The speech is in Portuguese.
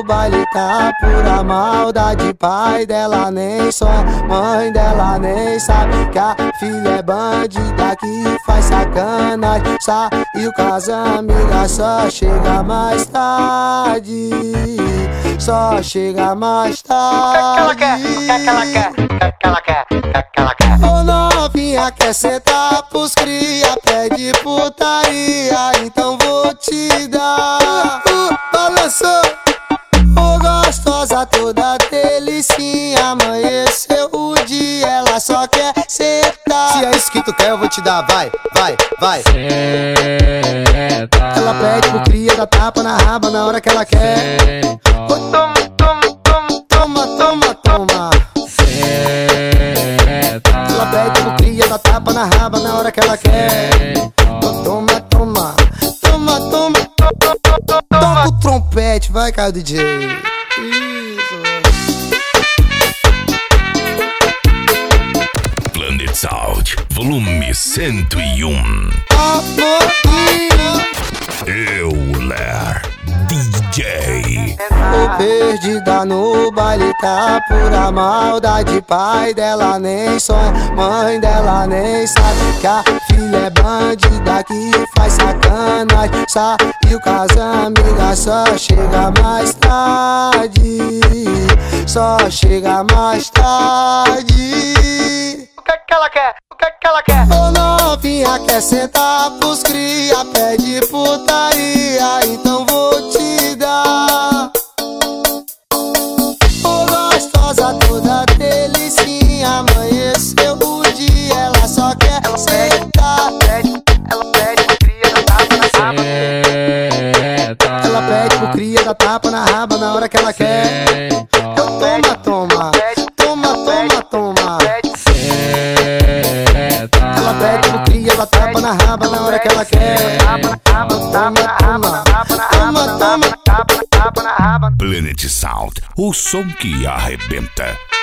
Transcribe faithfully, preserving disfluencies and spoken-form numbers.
baile tá pura maldade. Pai dela nem sonha, mãe dela nem sabe que a filha é bandida que faz sacanagem. Saiu com as amigas, só chega mais tarde. Só chega mais tarde. O que ela quer? O que ela quer? O que ela quer? Ô novinha, quer sentar pros cria, pede putaria, então vou te dar. uh, Balançou, ô gostosa toda delicinha. Amanheceu o dia, ela só quer sentar. Se é isso que tu quer, eu vou te dar, vai, vai, vai. Ela pede pro cria, dá tapa na raba na hora que ela quer. Ô, toma, toma, toma, toma, toma, toma. Ela pede pro cria, dá tapa na raba na hora que ela quer. Toma, toma, toma, toma. Toca o trompete, vai, Caio D J. Isso. Planet Sound, volume cento e um. Amor, Euler D J. tô perdida no baile, tá pura maldade. Pai dela nem sonha, mãe dela nem sabe que a filha é bandida que faz sacanagem. Saiu com as amigas, só chega mais tarde. Só chega mais tarde. O que que ela quer? O que que ela quer? Ô novinha, quer sentar pros cria, pede putaria, então vou te dar. Ô gostosa toda delicinha, amanheceu o dia, ela só quer sentar. Ela pede pro cria, dá tapa na raba. Ela pede pro cria, dá tapa na raba na hora que ela quer. Então toma, toma, toma, toma, toma. Ela pede pro cria, dá tapa na raba na hora que ela quer. Toma, toma, toma, toma, toma. Tapa na raba. Planet Sound, o som que arrebenta.